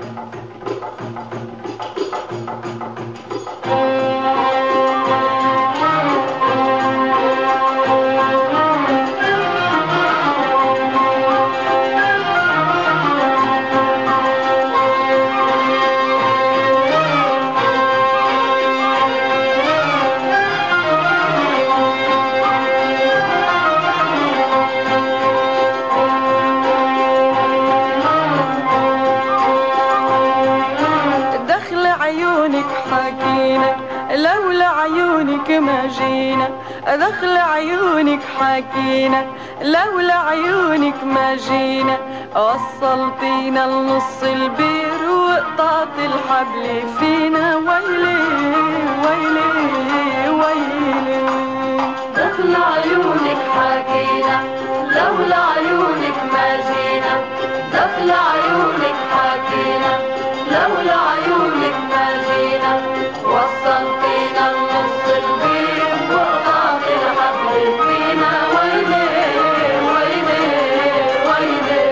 لولا عيونك ما جينا، دخل عيونك حكينا، لولا عيونك ما جينا، وصلتينا لنص البير وقطعت الحبل فينا، ويلي ويلي ويلي. دخل عيونك حكينا، لولا عيونك ما جينا، دخل عيونك حكينا، لولا عيونك ما جينا، وصلتينا لنص البير وقطعت الحبل فينا، ويلي ويلي ويلي.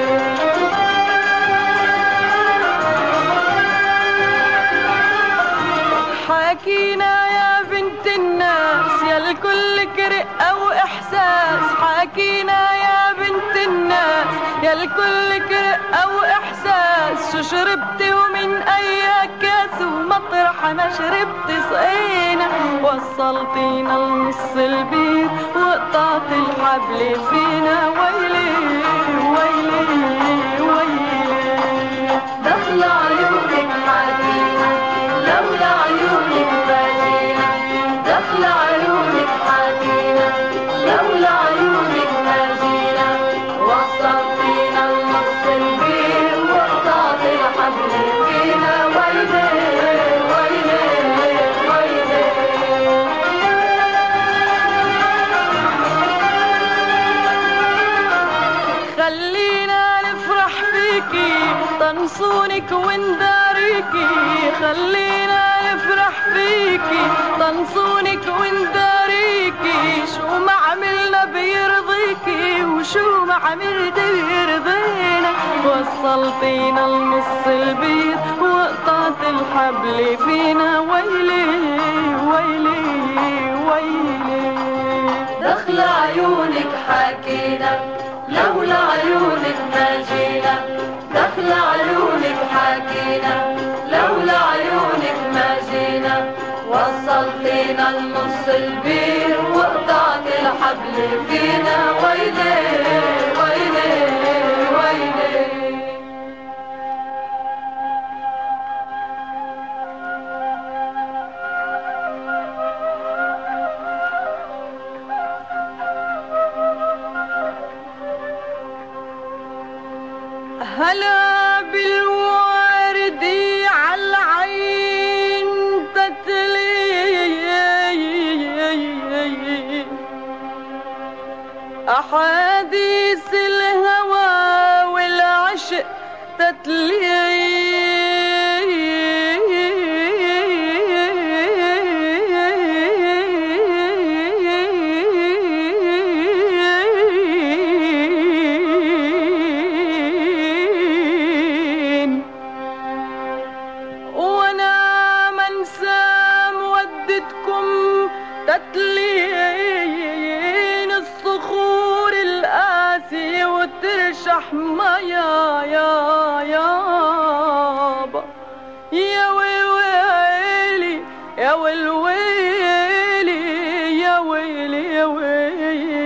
حكينا يا بنت الناس يا الكل رقة وإحساس، حكينا يا بنت الناس يا الكل رقة وإحساس، شو شربتي ومن أي كاس ومطرح ما شربتي صقينا، وصلتينا لنص البير وقطعت الحبل فينا، ويلي ويلي ويلي. دخل عيونك حكينا، لولا عيونك ما جينا، دخل عيونك حكينا، لولا عيونك ما جينا، وصلتينا لنص البير وقطعت الحبل فينا، ويلي ويلي ويلي. خلينا نفرح فيكي طنصونك ونداريكي، خلينا نفرح فيكي طنصونك ونداريكي، شو ما عملنا بيرضيكي وشو ما عملت بيرضينا، وصلتينا لنص البيت وقطعت الحبل فينا، ويلي ويلي ويلي. دخل عيونك حكينا، لولا عيونك ما جينا، دخل عيونك حكينا، لولا عيونك ما جينا، وصلتينا لنص البير وقطعت الحبل فينا، ويلي ويلي ويلي. هلا بالورد عالعين تتلي، أحاديث الهوى والعشق تتلي، تتلين الصخور القاسية وترشح ميا يابا، يا ويلي يا ويلي يا ويلي يا ويلي.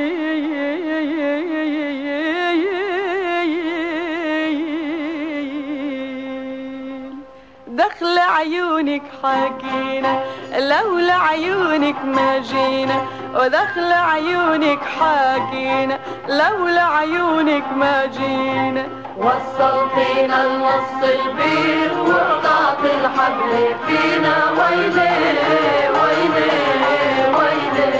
دخل عيونك حكينا، لولا عيونك ما جينا، ودخل عيونك حكينا، لولا عيونك ما جينا، وصلتينا لنص البير وقطعت الحبل فينا، ويلي ويلي ويلي.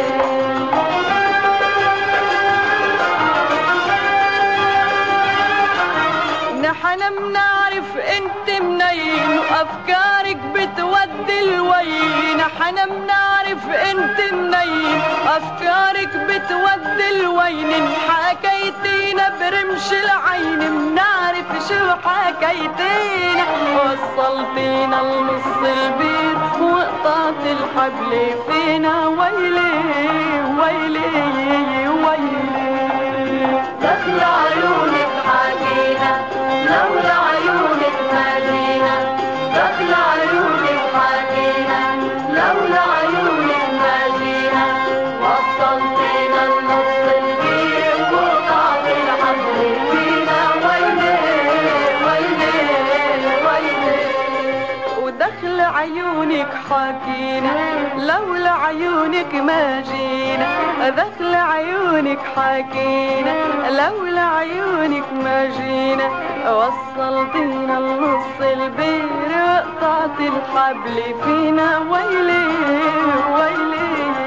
حنا بنعرف انت منين وافكارك بتودي الوين، حنا بنعرف انت منين افكارك بتودي الوين، حكيتينا برمش العين بنعرف شو حكيتينا، وصلتينا لنص البير وقطعت الحبل فينا، ويلي ويلي ويلي. دخل عيونك حكينا لولا عيونك ما جينا، دخل عيونك حكينا لولا عيونك ما جينا، وصلتينا لنص البير وقطعت الحبل فينا، ويلي ويلي ويلي. ودخل عيونك حكينا لولا عيونك ما جينا، دخل عيونك حكينا لولا عيونك ما جينا، وصلتينا لنص البير وقطعت الحبل فينا، ويلي ويلي